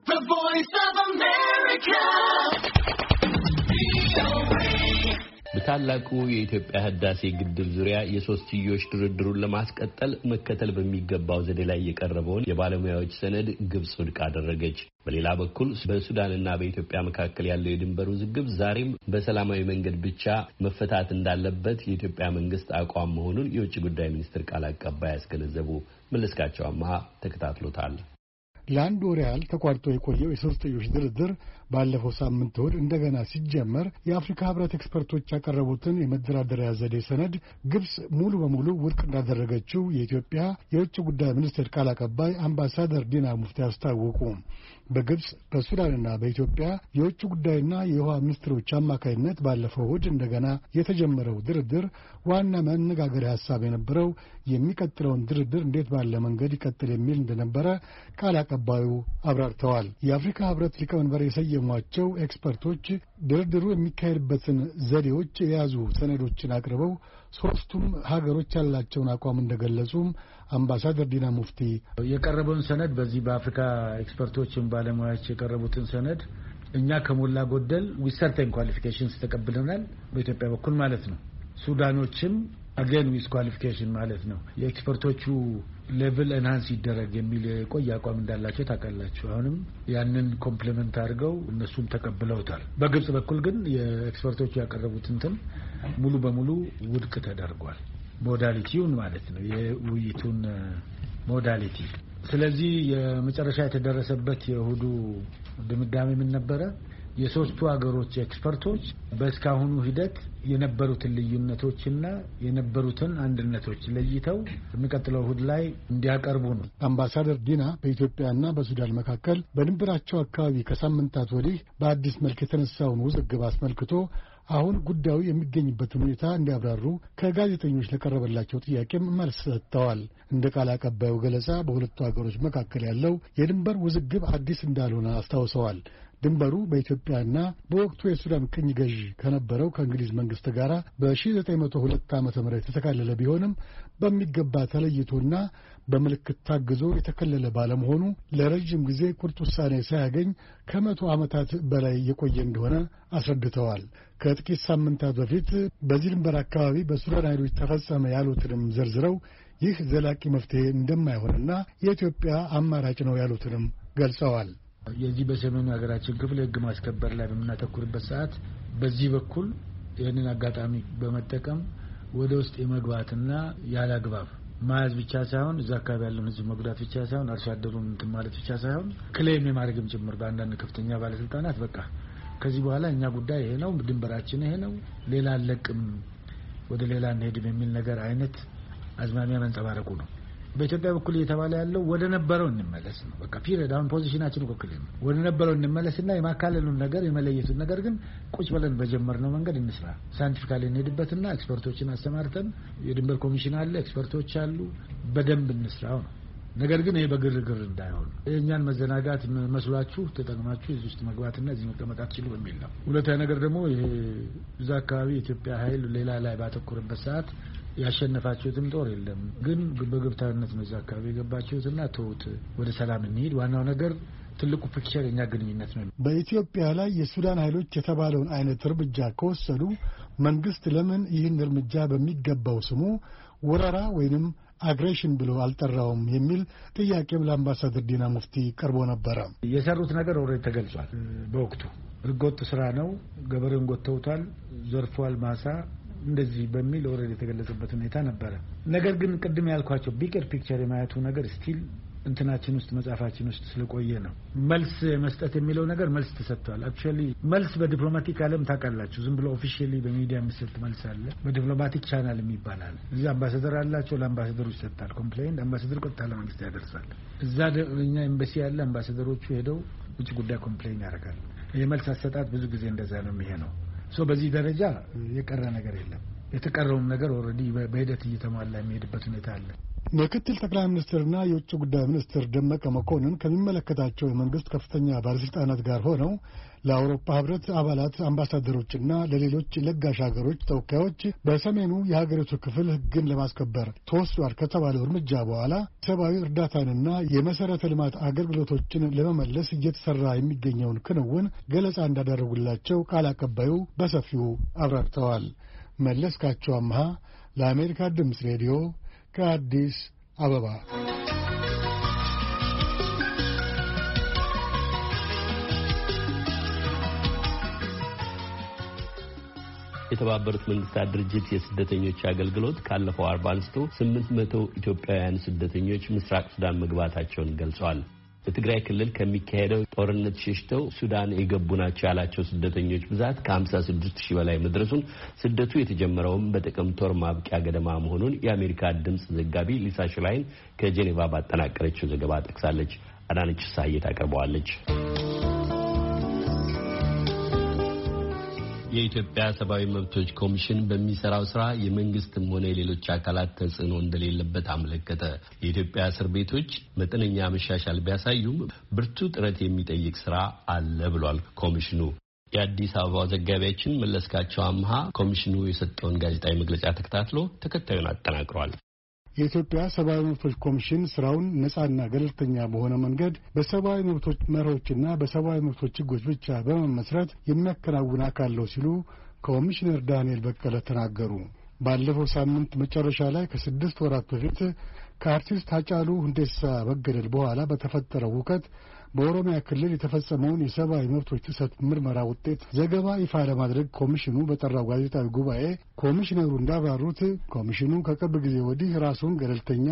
The Voice of America. በታላቁ የኢትዮጵያ ህዳሴ ግድብ ዙሪያ የሶስትዮሽ ድርድሩን ለማስቀጠል መከተል በሚገባው ዘዴ ላይ የቀረበውን የባለሙያዎች ሰነድ ግብጽ ውድቅ አደረገች። በሌላ በኩል በሱዳንና በኢትዮጵያ መካከል ያለው የድንበር ውዝግብ ዛሬም በሰላማዊ መንገድ ብቻ መፈታት እንዳለበት የኢትዮጵያ መንግስት አቋም መሆኑን የውጭ ጉዳይ ሚኒስትር ቃል አቀባይ ያስገነዘቡ። መለስካቸው አማሃ ተከታትሎታል። ለአንድ ወር ያህል ተቋርጦ የቆየው የሶስትዮሽ ድርድር ባለፈው ሳምንት እሁድ እንደገና ሲጀመር የአፍሪካ ህብረት ኤክስፐርቶች ያቀረቡትን የመደራደሪያ ዘዴ ሰነድ ግብጽ ሙሉ በሙሉ ውድቅ እንዳደረገችው የኢትዮጵያ የውጭ ጉዳይ ሚኒስቴር ቃል አቀባይ አምባሳደር ዲና ሙፍቲ አስታወቁ። በግብጽ በሱዳንና በኢትዮጵያ የውጭ ጉዳይና የውሃ ሚኒስትሮች አማካይነት ባለፈው እሁድ እንደገና የተጀመረው ድርድር ዋና መነጋገሪያ ሀሳብ የነበረው የሚቀጥለውን ድርድር እንዴት ባለ መንገድ ይቀጥል የሚል እንደነበረ ቃል አቀባዩ አብራርተዋል። የአፍሪካ ህብረት ሊቀመንበር የሰየሟቸው ኤክስፐርቶች ድርድሩ የሚካሄድበትን ዘዴዎች የያዙ ሰነዶችን አቅርበው ሶስቱም ሀገሮች ያላቸውን አቋም እንደገለጹም አምባሳደር ዲና ሙፍቲ የቀረበውን ሰነድ በዚህ በአፍሪካ ኤክስፐርቶችን ባለሙያዎች የቀረቡትን ሰነድ እኛ ከሞላ ጎደል ዊሰርተን ኳሊፊኬሽንስ ተቀብለናል፣ በኢትዮጵያ በኩል ማለት ነው። ሱዳኖችም አገን ዊዝ ኳሊፊኬሽን ማለት ነው። የኤክስፐርቶቹ ሌቭል ኤንሃንስ ይደረግ የሚል የቆየ አቋም እንዳላቸው ታውቃላችሁ። አሁንም ያንን ኮምፕሊመንት አድርገው እነሱም ተቀብለውታል። በግብጽ በኩል ግን የኤክስፐርቶቹ ያቀረቡትን ሙሉ በሙሉ ውድቅ ተደርጓል። ሞዳሊቲውን ማለት ነው፣ የውይይቱን ሞዳሊቲ። ስለዚህ የመጨረሻ የተደረሰበት የእሁዱ ድምዳሜ ምን ነበረ? የሶስቱ ሀገሮች ኤክስፐርቶች በእስካሁኑ ሂደት የነበሩትን ልዩነቶችና የነበሩትን አንድነቶች ለይተው የሚቀጥለው እሁድ ላይ እንዲያቀርቡ ነው። አምባሳደር ዲና በኢትዮጵያና በሱዳን መካከል በድንበራቸው አካባቢ ከሳምንታት ወዲህ በአዲስ መልክ የተነሳውን ውዝግብ አስመልክቶ አሁን ጉዳዩ የሚገኝበትን ሁኔታ እንዲያብራሩ ከጋዜጠኞች ለቀረበላቸው ጥያቄም መልስ ሰጥተዋል። እንደ ቃል አቀባዩ ገለጻ በሁለቱ ሀገሮች መካከል ያለው የድንበር ውዝግብ አዲስ እንዳልሆነ አስታውሰዋል። ድንበሩ በኢትዮጵያና በወቅቱ የሱዳን ቅኝ ገዢ ከነበረው ከእንግሊዝ መንግስት ጋር በ1902 ዓ.ም የተከለለ ቢሆንም በሚገባ ተለይቶና በምልክት ታግዞ የተከለለ ባለመሆኑ ለረጅም ጊዜ ቁርጥ ውሳኔ ሳያገኝ ከ100 ዓመታት በላይ የቆየ እንደሆነ አስረድተዋል። ከጥቂት ሳምንታት በፊት በዚህ ድንበር አካባቢ በሱዳን ኃይሎች ተፈጸመ ያሉትንም ዘርዝረው ይህ ዘላቂ መፍትሄ እንደማይሆንና የኢትዮጵያ አማራጭ ነው ያሉትንም ገልጸዋል። የዚህ በሰሜኑ ሀገራችን ክፍል ህግ ማስከበር ላይ በምናተኩርበት ሰዓት በዚህ በኩል ይህንን አጋጣሚ በመጠቀም ወደ ውስጥ የመግባትና ያለ አግባብ ማያዝ ብቻ ሳይሆን እዛ አካባቢ ያለውን ህዝብ መጉዳት ብቻ ሳይሆን አርሶ አደሩን እንትን ማለት ብቻ ሳይሆን ክሌም የማድረግም ጭምር በአንዳንድ ከፍተኛ ባለስልጣናት በቃ ከዚህ በኋላ እኛ ጉዳይ ይሄ ነው፣ ድንበራችን ይሄ ነው፣ ሌላ አለቅም፣ ወደ ሌላ እንሄድም የሚል ነገር አይነት አዝማሚያ መንጸባረቁ ነው። በኢትዮጵያ በኩል እየተባለ ያለው ወደ ነበረው እንመለስ ነው። በቃ ፒሪድ አሁን ፖዚሽናችን ወክል ነው። ወደ ነበረው እንመለስና የማካለሉን ነገር የመለየቱን ነገር ግን ቁጭ ብለን በጀመርነው መንገድ እንስራ። ሳይንቲፊካሊ እንሄድበትና ኤክስፐርቶችን አስተማርተን የድንበር ኮሚሽን አለ፣ ኤክስፐርቶች አሉ፣ በደንብ እንስራው ነው። ነገር ግን ይሄ በግርግር እንዳይሆን የእኛን መዘናጋት መስሏችሁ ተጠቅማችሁ እዚህ ውስጥ መግባትና እዚህ መቀመጥ አትችሉ በሚል ነው። ሁለተኛ ነገር ደግሞ ይሄ እዛ አካባቢ የኢትዮጵያ ኃይል ሌላ ላይ ባተኮረበት ሰዓት ያሸነፋችሁትም ጦር የለም፣ ግን በግብታዊነት ነው እዛ አካባቢ የገባችሁትና ተውት፣ ወደ ሰላም እንሂድ። ዋናው ነገር ትልቁ ፒክቸር የኛ ግንኙነት ነው። በኢትዮጵያ ላይ የሱዳን ኃይሎች የተባለውን አይነት እርምጃ ከወሰዱ መንግስት ለምን ይህን እርምጃ በሚገባው ስሙ ወረራ ወይንም አግሬሽን ብሎ አልጠራውም የሚል ጥያቄም ለአምባሳደር ዲና ሙፍቲ ቀርቦ ነበረ። የሰሩት ነገር ኦልሬዲ ተገልጿል። በወቅቱ ህገወጥ ስራ ነው፣ ገበሬውን ጎተውታል፣ ዘርፏል ማሳ እንደዚህ በሚል ኦልሬዲ የተገለጸበት ሁኔታ ነበረ። ነገር ግን ቅድም ያልኳቸው ቢገር ፒክቸር የማየቱ ነገር ስቲል እንትናችን ውስጥ መጻፋችን ውስጥ ስለቆየ ነው። መልስ መስጠት የሚለው ነገር መልስ ተሰጥቷል። አክቹአሊ መልስ በዲፕሎማቲክ ዓለም ታውቃላችሁ፣ ዝም ብሎ ኦፊሻሊ በሚዲያ የሚሰጥ መልስ አለ፣ በዲፕሎማቲክ ቻናል የሚባላል። እዚህ አምባሳደር አላቸው፣ ለአምባሳደሩ ይሰጣል። ኮምፕሌን አምባሳደሩ ቀጥታ ለመንግስት ያደርሳል። እዛ እኛ ኤምባሲ ያለ አምባሳደሮቹ ሄደው ውጭ ጉዳይ ኮምፕሌን ያደርጋሉ። የመልስ አሰጣጥ ብዙ ጊዜ እንደዛ ነው የሚሄነው። በዚህ ደረጃ የቀረ ነገር የለም። የተቀረውም ነገር ኦልሬዲ በሂደት እየተሟላ የሚሄድበት ሁኔታ አለ። ምክትል ጠቅላይ ሚኒስትርና የውጭ ጉዳይ ሚኒስትር ደመቀ መኮንን ከሚመለከታቸው የመንግስት ከፍተኛ ባለስልጣናት ጋር ሆነው ለአውሮፓ ህብረት አባላት አምባሳደሮችና ለሌሎች ለጋሽ ሀገሮች ተወካዮች በሰሜኑ የሀገሪቱ ክፍል ህግን ለማስከበር ተወስዷል ከተባለው እርምጃ በኋላ ሰብአዊ እርዳታንና የመሰረተ ልማት አገልግሎቶችን ለመመለስ እየተሰራ የሚገኘውን ክንውን ገለጻ እንዳደረጉላቸው ቃል አቀባዩ በሰፊው አብራርተዋል። መለስካቸው አምሃ ለአሜሪካ ድምፅ ሬዲዮ ከአዲስ አበባ። የተባበሩት መንግስታት ድርጅት የስደተኞች አገልግሎት ካለፈው አርብ አንስቶ 800 ኢትዮጵያውያን ስደተኞች ምስራቅ ሱዳን መግባታቸውን ገልጸዋል። በትግራይ ክልል ከሚካሄደው ጦርነት ሸሽተው ሱዳን የገቡ ናቸው ያላቸው ስደተኞች ብዛት ከ56,000 በላይ መድረሱን፣ ስደቱ የተጀመረውም በጥቅምት ወር ማብቂያ ገደማ መሆኑን የአሜሪካ ድምጽ ዘጋቢ ሊሳ ሽላይን ከጄኔቫ ባጠናቀረችው ዘገባ ጠቅሳለች። አዳነች ሳይት አቀርበዋለች። የኢትዮጵያ ሰብአዊ መብቶች ኮሚሽን በሚሰራው ስራ የመንግስትም ሆነ የሌሎች አካላት ተጽዕኖ እንደሌለበት አመለከተ። የኢትዮጵያ እስር ቤቶች መጠነኛ መሻሻል ቢያሳዩም ብርቱ ጥረት የሚጠይቅ ስራ አለ ብሏል ኮሚሽኑ። የአዲስ አበባ ዘጋቢያችን መለስካቸው አምሃ ኮሚሽኑ የሰጠውን ጋዜጣዊ መግለጫ ተከታትሎ ተከታዩን አጠናቅሯል። የኢትዮጵያ ሰብአዊ መብቶች ኮሚሽን ስራውን ነጻና ገለልተኛ በሆነ መንገድ በሰብአዊ መብቶች መርሆችና በሰብአዊ መብቶች ሕጎች ብቻ በመመስረት የሚያከናውን አካል ነው ሲሉ ኮሚሽነር ዳንኤል በቀለ ተናገሩ። ባለፈው ሳምንት መጨረሻ ላይ ከ6 ወራት በፊት ከአርቲስት ሃጫሉ ሁንዴሳ መገደል በኋላ በተፈጠረው ሁከት በኦሮሚያ ክልል የተፈጸመውን የሰብአዊ መብቶች ጥሰት ምርመራ ውጤት ዘገባ ይፋ ለማድረግ ኮሚሽኑ በጠራው ጋዜጣዊ ጉባኤ ኮሚሽነሩ እንዳብራሩት ኮሚሽኑ ከቅርብ ጊዜ ወዲህ ራሱን ገለልተኛ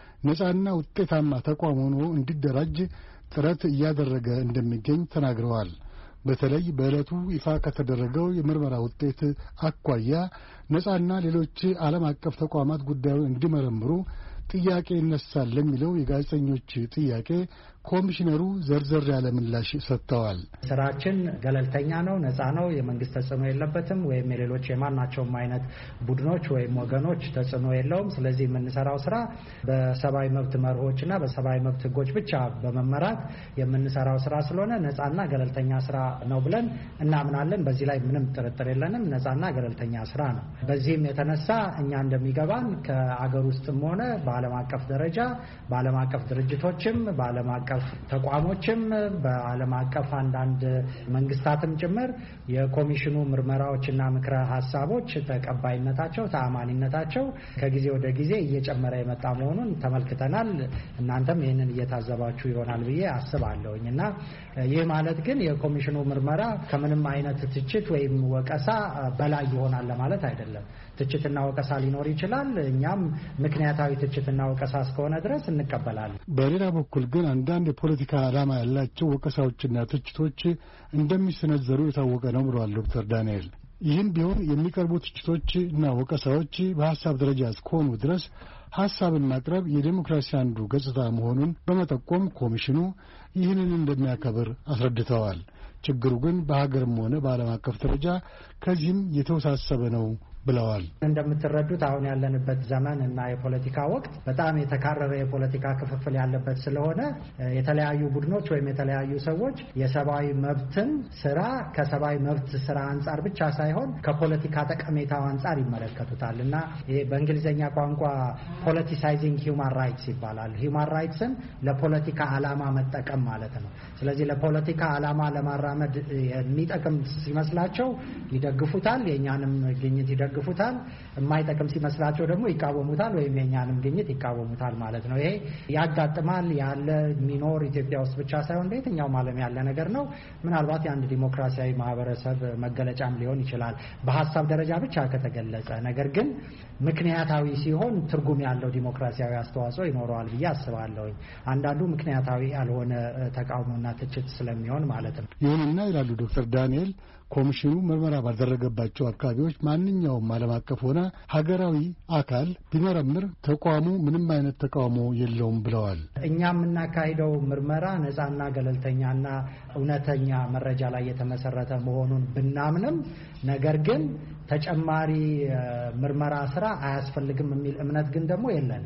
ነጻና ውጤታማ ተቋም ሆኖ እንዲደራጅ ጥረት እያደረገ እንደሚገኝ ተናግረዋል። በተለይ በዕለቱ ይፋ ከተደረገው የምርመራ ውጤት አኳያ ነጻና ሌሎች ዓለም አቀፍ ተቋማት ጉዳዩን እንዲመረምሩ ጥያቄ ይነሳል ለሚለው የጋዜጠኞች ጥያቄ ኮሚሽነሩ ዘርዘር ያለ ምላሽ ሰጥተዋል። ስራችን ገለልተኛ ነው፣ ነጻ ነው፣ የመንግስት ተጽዕኖ የለበትም ወይም የሌሎች የማናቸውም አይነት ቡድኖች ወይም ወገኖች ተጽዕኖ የለውም። ስለዚህ የምንሰራው ስራ በሰብአዊ መብት መርሆችና በሰብአዊ መብት ሕጎች ብቻ በመመራት የምንሰራው ስራ ስለሆነ ነጻና ገለልተኛ ስራ ነው ብለን እናምናለን። በዚህ ላይ ምንም ጥርጥር የለንም። ነጻና ገለልተኛ ስራ ነው። በዚህም የተነሳ እኛ እንደሚገባን ከአገር ውስጥም ሆነ በዓለም አቀፍ ደረጃ በዓለም አቀፍ ድርጅቶችም በዓለም አቀፍ ተቋሞችም በዓለም አቀፍ አንዳንድ መንግስታትም ጭምር የኮሚሽኑ ምርመራዎችና ምክረ ሀሳቦች ተቀባይነታቸው፣ ተአማኒነታቸው ከጊዜ ወደ ጊዜ እየጨመረ የመጣ መሆኑን ተመልክተናል። እናንተም ይህንን እየታዘባችሁ ይሆናል ብዬ አስባለሁኝ እና ይህ ማለት ግን የኮሚሽኑ ምርመራ ከምንም አይነት ትችት ወይም ወቀሳ በላይ ይሆናል ለማለት አይደለም። ትችትና ወቀሳ ሊኖር ይችላል። እኛም ምክንያታዊ ትችትና ወቀሳ እስከሆነ ድረስ እንቀበላለን። በሌላ በኩል ግን አንዳንድ የፖለቲካ ዓላማ ያላቸው ወቀሳዎችና ትችቶች እንደሚሰነዘሩ የታወቀ ነው ብለዋል ዶክተር ዳንኤል። ይህም ቢሆን የሚቀርቡ ትችቶችና ወቀሳዎች በሀሳብ ደረጃ እስከሆኑ ድረስ ሀሳብን ማቅረብ የዴሞክራሲ አንዱ ገጽታ መሆኑን በመጠቆም ኮሚሽኑ ይህንን እንደሚያከብር አስረድተዋል። ችግሩ ግን በሀገርም ሆነ በዓለም አቀፍ ደረጃ ከዚህም የተወሳሰበ ነው ብለዋል። እንደምትረዱት አሁን ያለንበት ዘመን እና የፖለቲካ ወቅት በጣም የተካረረ የፖለቲካ ክፍፍል ያለበት ስለሆነ የተለያዩ ቡድኖች ወይም የተለያዩ ሰዎች የሰብአዊ መብትን ስራ ከሰብአዊ መብት ስራ አንጻር ብቻ ሳይሆን ከፖለቲካ ጠቀሜታው አንጻር ይመለከቱታል እና በእንግሊዝኛ ቋንቋ ፖለቲሳይዚንግ ሂውማን ራይትስ ይባላል። ሂውማን ራይትስን ለፖለቲካ ዓላማ መጠቀም ማለት ነው። ስለዚህ ለፖለቲካ ዓላማ ለማራመድ የሚጠቅም ሲመስላቸው ይደግፉታል፣ የእኛንም ግኝት ይደግፉታል። የማይጠቅም ሲመስላቸው ደግሞ ይቃወሙታል ወይም የእኛንም ግኝት ይቃወሙታል ማለት ነው። ይሄ ያጋጥማል፣ ያለ የሚኖር ኢትዮጵያ ውስጥ ብቻ ሳይሆን በየትኛውም ዓለም ያለ ነገር ነው። ምናልባት የአንድ ዲሞክራሲያዊ ማህበረሰብ መገለጫም ሊሆን ይችላል በሀሳብ ደረጃ ብቻ ከተገለጸ። ነገር ግን ምክንያታዊ ሲሆን ትርጉም ያለው ዲሞክራሲያዊ አስተዋጽኦ ይኖረዋል ብዬ አስባለሁኝ። አንዳንዱ ምክንያታዊ ያልሆነ ተቃውሞና ትችት ስለሚሆን ማለት ነው። ይሁንና ይላሉ ዶክተር ዳንኤል ኮሚሽኑ ምርመራ ባደረገባቸው አካባቢዎች ማንኛውም ዓለም አቀፍ ሆነ ሀገራዊ አካል ቢመረምር ተቋሙ ምንም አይነት ተቃውሞ የለውም ብለዋል። እኛ የምናካሂደው ምርመራ ነጻና ገለልተኛና እውነተኛ መረጃ ላይ የተመሰረተ መሆኑን ብናምንም ነገር ግን ተጨማሪ ምርመራ ስራ አያስፈልግም የሚል እምነት ግን ደግሞ የለንም።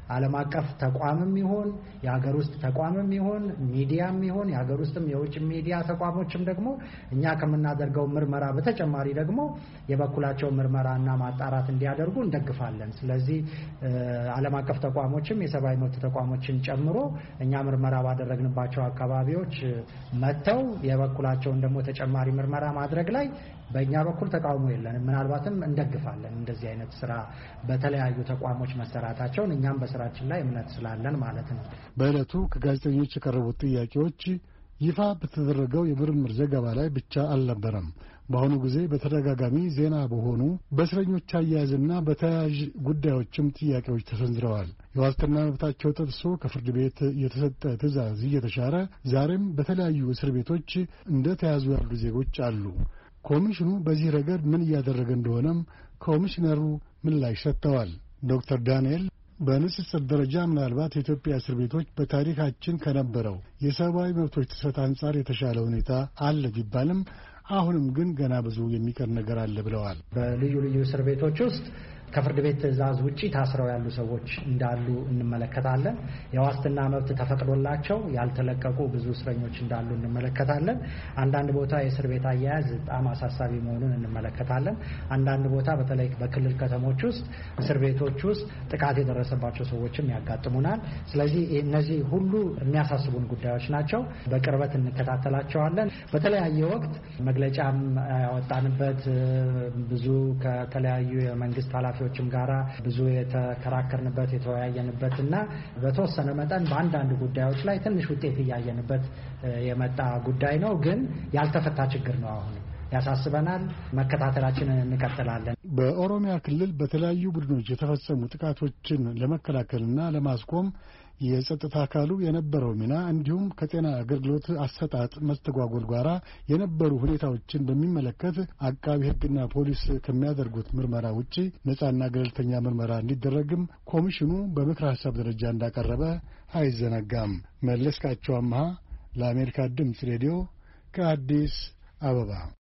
ዓለም አቀፍ ተቋምም ይሁን የሀገር ውስጥ ተቋምም ይሁን ሚዲያም ይሁን የሀገር ውስጥም የውጭ ሚዲያ ተቋሞችም ደግሞ እኛ ከምናደርገው ምርመራ በተጨማሪ ደግሞ የበኩላቸው ምርመራና ማጣራት እንዲያደርጉ እንደግፋለን። ስለዚህ ዓለም አቀፍ ተቋሞችም የሰብአዊ መብት ተቋሞችን ጨምሮ እኛ ምርመራ ባደረግንባቸው አካባቢዎች መጥተው የበኩላቸውን ደግሞ ተጨማሪ ምርመራ ማድረግ ላይ በእኛ በኩል ተቃውሞ የለንም። ምናልባትም እንደግፋለን እንደዚህ አይነት ስራ በተለያዩ ተቋሞች መሰራታቸውን እኛም በስራችን ላይ እምነት ስላለን ማለት ነው። በዕለቱ ከጋዜጠኞች የቀረቡት ጥያቄዎች ይፋ በተደረገው የምርምር ዘገባ ላይ ብቻ አልነበረም። በአሁኑ ጊዜ በተደጋጋሚ ዜና በሆኑ በእስረኞች አያያዝና በተያያዥ ጉዳዮችም ጥያቄዎች ተሰንዝረዋል። የዋስትና መብታቸው ተጥሶ ከፍርድ ቤት የተሰጠ ትዕዛዝ እየተሻረ ዛሬም በተለያዩ እስር ቤቶች እንደተያዙ ያሉ ዜጎች አሉ። ኮሚሽኑ በዚህ ረገድ ምን እያደረገ እንደሆነም ኮሚሽነሩ ምላሽ ሰጥተዋል። ዶክተር ዳንኤል በንጽጽር ደረጃ ምናልባት የኢትዮጵያ እስር ቤቶች በታሪካችን ከነበረው የሰብአዊ መብቶች ጥሰት አንጻር የተሻለ ሁኔታ አለ ቢባልም አሁንም ግን ገና ብዙ የሚቀር ነገር አለ ብለዋል። በልዩ ልዩ እስር ቤቶች ውስጥ ከፍርድ ቤት ትዕዛዝ ውጪ ታስረው ያሉ ሰዎች እንዳሉ እንመለከታለን። የዋስትና መብት ተፈቅዶላቸው ያልተለቀቁ ብዙ እስረኞች እንዳሉ እንመለከታለን። አንዳንድ ቦታ የእስር ቤት አያያዝ በጣም አሳሳቢ መሆኑን እንመለከታለን። አንዳንድ ቦታ በተለይ በክልል ከተሞች ውስጥ እስር ቤቶች ውስጥ ጥቃት የደረሰባቸው ሰዎችም ያጋጥሙናል። ስለዚህ እነዚህ ሁሉ የሚያሳስቡን ጉዳዮች ናቸው። በቅርበት እንከታተላቸዋለን። በተለያየ ወቅት መግለጫም ያወጣንበት ብዙ ከተለያዩ የመንግስት ኃላፊዎችም ጋራ ብዙ የተከራከርንበት የተወያየንበት እና በተወሰነ መጠን በአንዳንድ ጉዳዮች ላይ ትንሽ ውጤት እያየንበት የመጣ ጉዳይ ነው። ግን ያልተፈታ ችግር ነው። አሁን ያሳስበናል። መከታተላችንን እንቀጥላለን። በኦሮሚያ ክልል በተለያዩ ቡድኖች የተፈጸሙ ጥቃቶችን ለመከላከልና ለማስቆም የጸጥታ አካሉ የነበረው ሚና እንዲሁም ከጤና አገልግሎት አሰጣጥ መስተጓጎል ጋራ የነበሩ ሁኔታዎችን በሚመለከት አቃቢ ሕግና ፖሊስ ከሚያደርጉት ምርመራ ውጪ ነጻና ገለልተኛ ምርመራ እንዲደረግም ኮሚሽኑ በምክር ሐሳብ ደረጃ እንዳቀረበ አይዘነጋም። መለስካቸው አምሃ ለአሜሪካ ድምፅ ሬዲዮ ከአዲስ አበባ